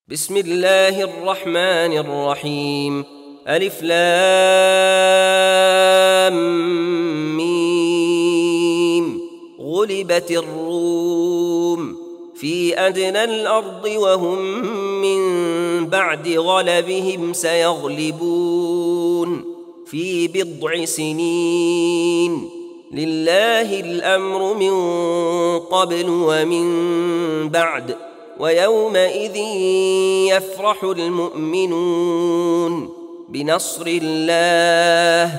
بسم الله الرحمن الرحيم. ألف لام ميم. غلبت الروم في أدنى الأرض وهم من بعد غلبهم سيغلبون في بضع سنين. لله الأمر من قبل ومن بعد، ويومئذ يفرح المؤمنون بنصر الله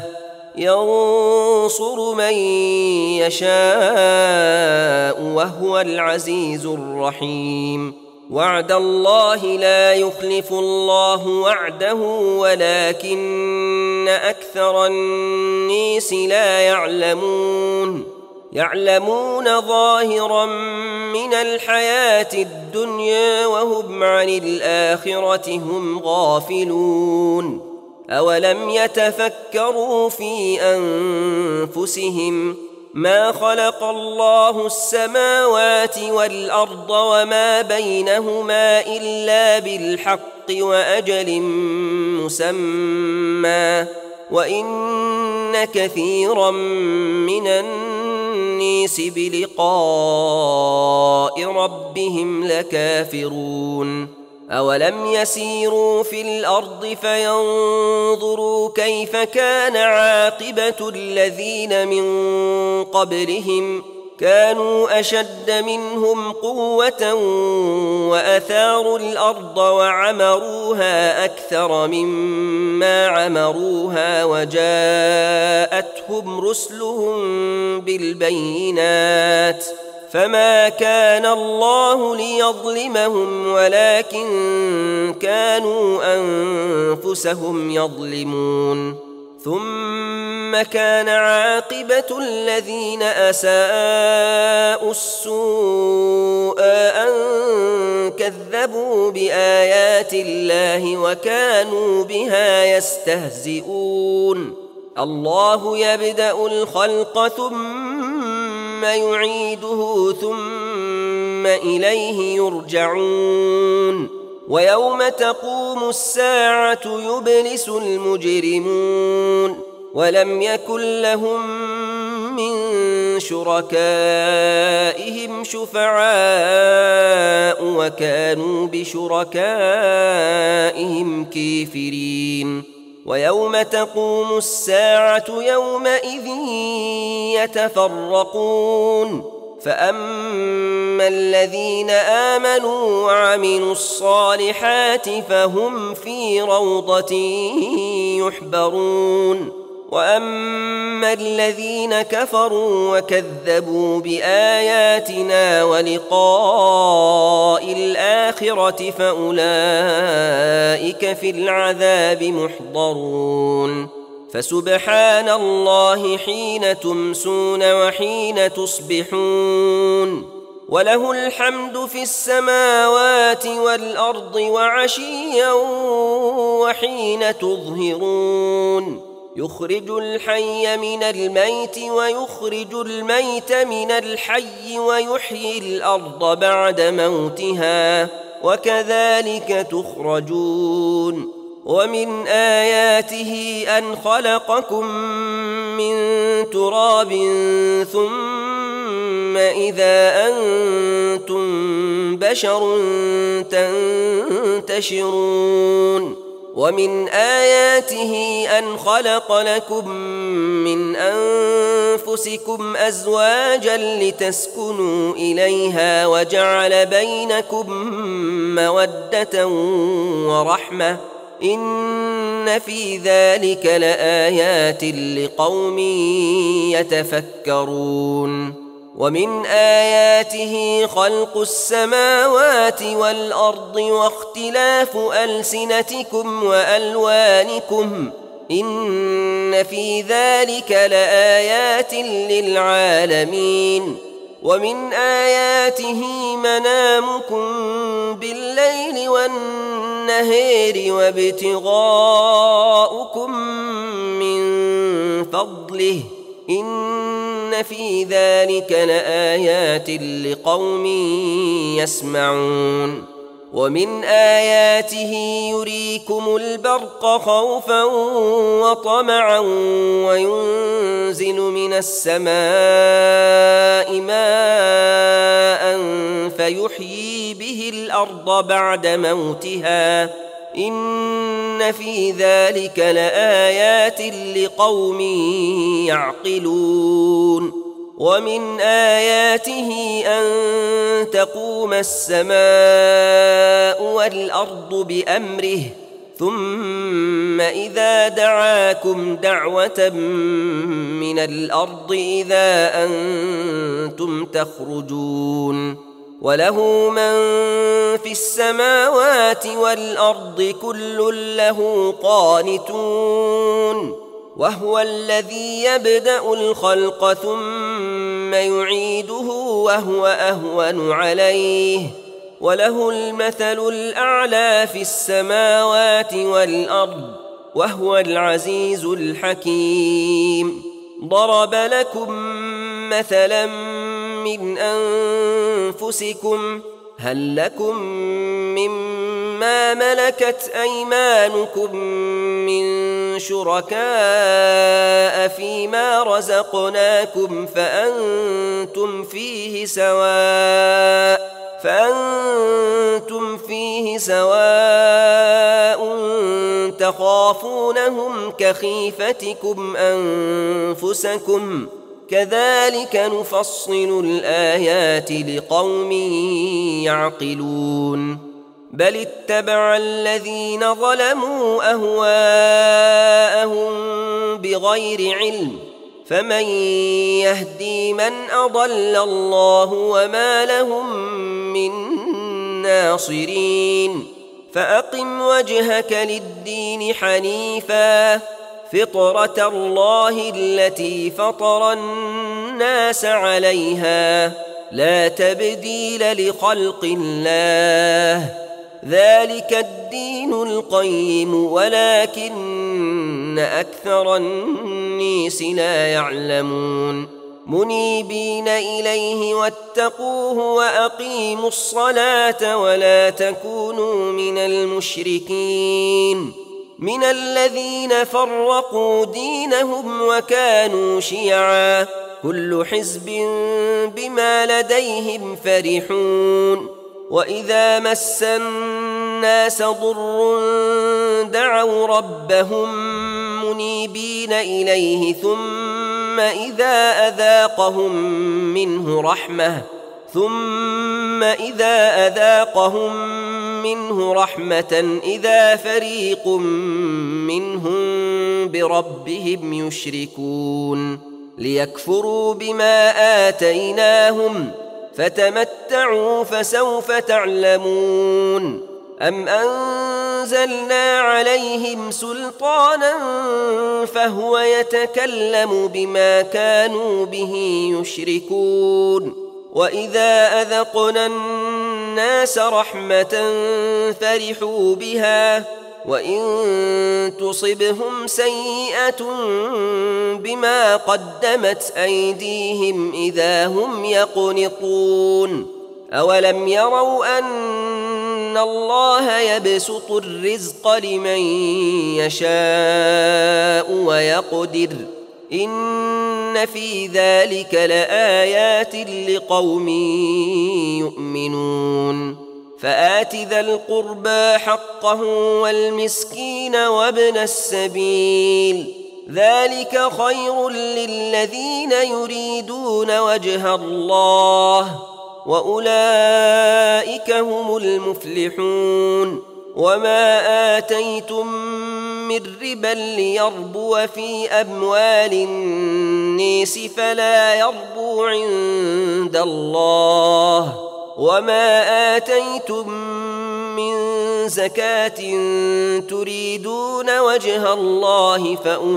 ينصر من يشاء وهو العزيز الرحيم. وعد الله لا يخلف الله وعده ولكن أكثر الناس لا يعلمون ظاهرا من الحياة الدنيا وهم عن الآخرة هم غافلون. أولم يتفكروا في أنفسهم ما خلق الله السماوات والأرض وما بينهما إلا بالحق وأجل مسمى، وإن كثيرا من الناس بلقاء ربهم لكافرون. أولم يسيروا في الأرض فينظروا كيف كان عاقبة الذين من قبلهم كانوا أشد منهم قوة وأثاروا الأرض وعمروها أكثر مما عمروها وجاءتهم رسلهم بالبينات، فما كان الله ليظلمهم ولكن كانوا أنفسهم يظلمون. ثم كان عاقبة الذين أساءوا السوء أن كذبوا بآيات الله وكانوا بها يستهزئون. الله يبدأ الخلق ثم يعيده ثم إليه يرجعون. ويوم تقوم الساعة يبلس المجرمون ولم يكن لهم من شركائهم شفعاء وكانوا بشركائهم كافرين. ويوم تقوم الساعة يومئذ يتفرقون، فأما الذين آمنوا وعملوا الصالحات فهم في روضة يحبرون، وأما الذين كفروا وكذبوا بآياتنا ولقاء الآخرة فأولئك في العذاب محضرون. فسبحان الله حين تمسون وحين تصبحون، وله الحمد في السماوات والأرض وعشيا وحين تظهرون. يخرج الحي من الميت ويخرج الميت من الحي ويحيي الأرض بعد موتها وكذلك تخرجون. ومن آياته أن خلقكم من تراب ثم إذا أنتم بشر تنتشرون. ومن آياته أن خلق لكم من أنفسكم أزواجا لتسكنوا إليها وجعل بينكم مودة ورحمة، إن في ذلك لآيات لقوم يتفكرون. ومن آياته خلق السماوات والأرض واختلاف ألسنتكم وألوانكم، إن في ذلك لآيات للعالمين. ومن آياته منامكم بالليل والنهار وابتغاؤكم من فضله، إن في ذلك لآيات لقوم يسمعون. ومن آياته يريكم البرق خوفا وطمعا وينزل من السماء ماء فيحيي به الأرض بعد موتها إن في ذلك لآيات لقوم يعقلون ومن آياته أن تقوم السماء والأرض بأمره ثم إذا دعاكم دعوة من الأرض إذا أنتم تخرجون وله من في السماوات والأرض كل له قانتون وهو الذي يبدأ الخلق ثم يعيده وهو أهون عليه وله المثل الأعلى في السماوات والأرض وهو العزيز الحكيم ضرب لكم مثلا من أنفسكم هل لكم مما ملكت أيمانكم من شركاء فيما رزقناكم فأنتم فيه سواء تخافونهم كخيفتكم أنفسكم كذلك نفصل الآيات لقوم يعقلون بل اتبع الذين ظلموا أهواءهم بغير علم فمن يهدي من أضل الله وما لهم من ناصرين فأقم وجهك للدين حنيفا فطرة الله التي فطر الناس عليها لا تبديل لخلق الله ذلك الدين القيم ولكن أكثر الناس لا يعلمون منيبين إليه واتقوه وأقيموا الصلاة ولا تكونوا من المشركين من الذين فرقوا دينهم وكانوا شيعا كل حزب بما لديهم فرحون وإذا مس الناس ضر دعوا ربهم منيبين إليه ثم إذا أذاقهم منه رحمة إذا فريق منهم بربهم يشركون ليكفروا بما آتيناهم فتمتعوا فسوف تعلمون أم أنزلنا عليهم سلطانا فهو يتكلم بما كانوا به يشركون وإذا أذقنا الناس رحمة فرحوا بها وإن تصبهم سيئة بما قدمت أيديهم إذا هم يقنطون أولم يروا أن الله يبسط الرزق لمن يشاء ويقدر إن في ذلك لآيات لقوم يؤمنون فآت ذا القربى حقه والمسكين وابن السبيل ذلك خير للذين يريدون وجه الله وأولئك هم المفلحون وما آتيتم من ربا ليربو في أموال الناس فلا يربو عند الله وما آتيتم من زكاة تريدون وجه الله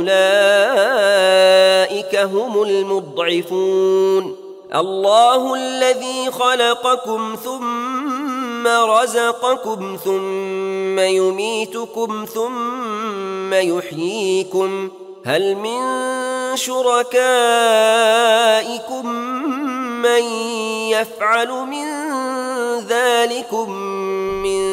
فأولئك هم المضعفون الله الذي خلقكم ثم رزقكم ثم يميتكم ثم يحييكم هل من شركائكم من يفعل من ذلكم من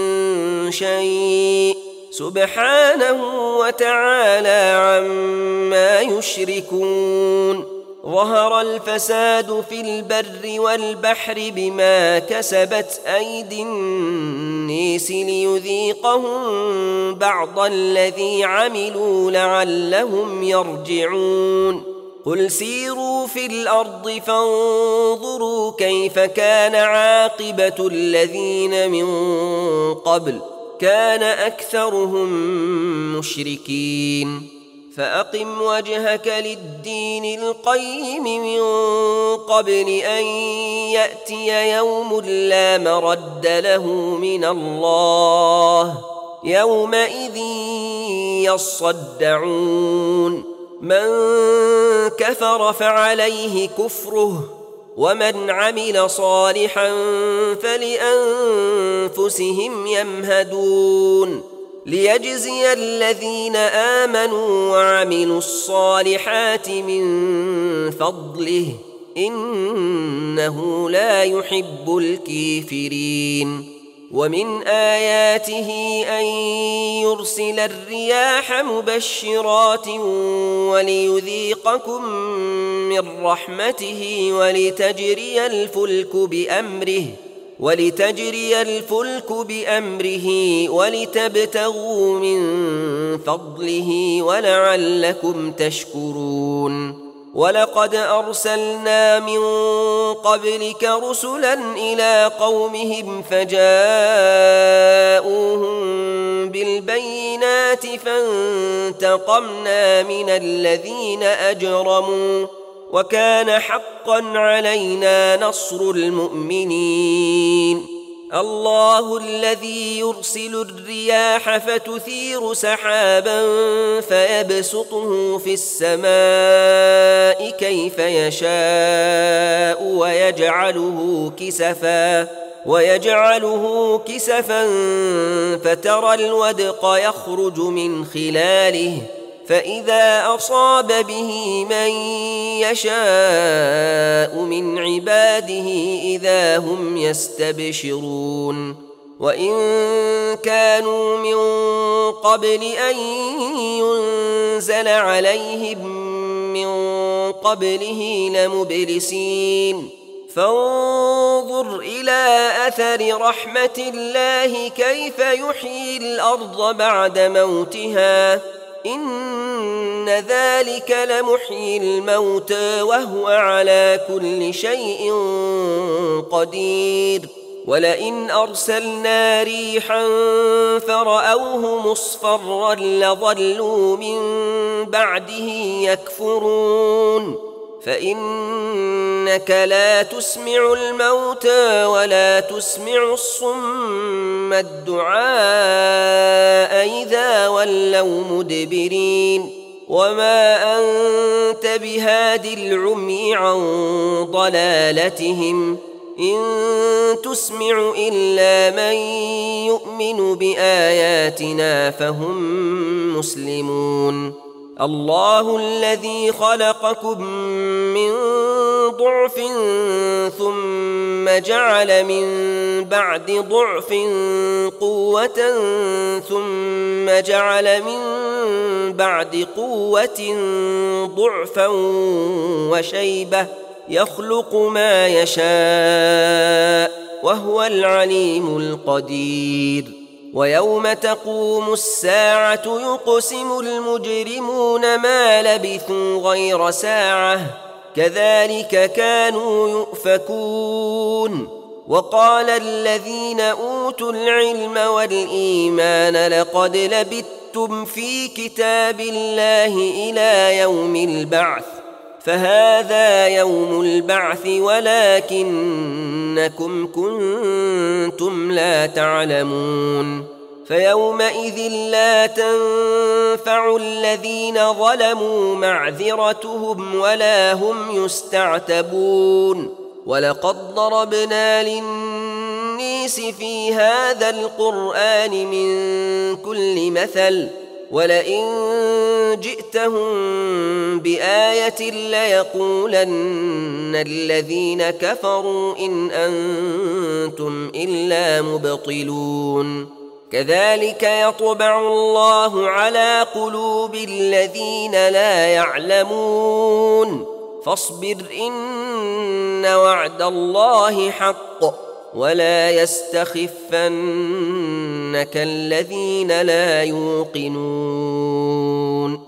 شيء سبحانه وتعالى عما يشركون ظهر الفساد في البر والبحر بما كسبت أيدي الناس ليذيقهم بعض الذي عملوا لعلهم يرجعون قل سيروا في الأرض فانظروا كيف كان عاقبة الذين من قبل كان أكثرهم مشركين فأقم وجهك للدين القيم من قبل أن يأتي يوم لا مرد له من الله يومئذ يصدعون من كفر فعليه كفره ومن عمل صالحا فلأنفسهم يمهدون ليجزي الذين آمنوا وعملوا الصالحات من فضله إنه لا يحب الكافرين ومن آياته أن يرسل الرياح مبشرات وليذيقكم من رحمته ولتجري الفلك بأمره ولتبتغوا من فضله ولعلكم تشكرون ولقد أرسلنا من قبلك رسلا إلى قومهم فجاءوهم بالبينات فانتقمنا من الذين أجرموا وكان حقا علينا نصر المؤمنين الله الذي يرسل الرياح فتثير سحابا فيبسطه في السماء كيف يشاء ويجعله كسفا فترى الودق يخرج من خلاله فإذا أصاب به من يشاء من عباده إذا هم يستبشرون وإن كانوا من قبل أن ينزل عليهم من قبله لمبلسين فانظر إلى أثر رحمة الله كيف يحيي الأرض بعد موتها إن ذلك لمحيي الموتى وهو على كل شيء قدير ولئن أرسلنا ريحا فرأوه مصفرا لظلوا من بعده يكفرون فإنك لا تسمع الموتى ولا تسمع الصم الدعاء إذا ولوا مدبرين وما أنت بهاد العمي عن ضلالتهم إن تسمع إلا من يؤمن بآياتنا فهم مسلمون الله الذي خلقكم من ضعف ثم جعل من بعد ضعف قوة ثم جعل من بعد قوة ضعفا وشيبة يخلق ما يشاء وهو العليم القدير ويوم تقوم الساعة يقسم المجرمون ما لبثوا غير ساعة كذلك كانوا يؤفكون وقال الذين أوتوا العلم والإيمان لقد لبثتم في كتاب الله إلى يوم البعث فهذا يوم البعث ولكنكم كنتم لا تعلمون فيومئذ لا تنفع الذين ظلموا معذرتهم ولا هم يستعتبون ولقد ضربنا للناس في هذا القرآن من كل مثل ولئن جئتهم بآية ليقولن الذين كفروا إن أنتم إلا مبطلون كذلك يطبع الله على قلوب الذين لا يعلمون فاصبر إن وعد الله حق ولا يستخفنك الذين لا يوقنون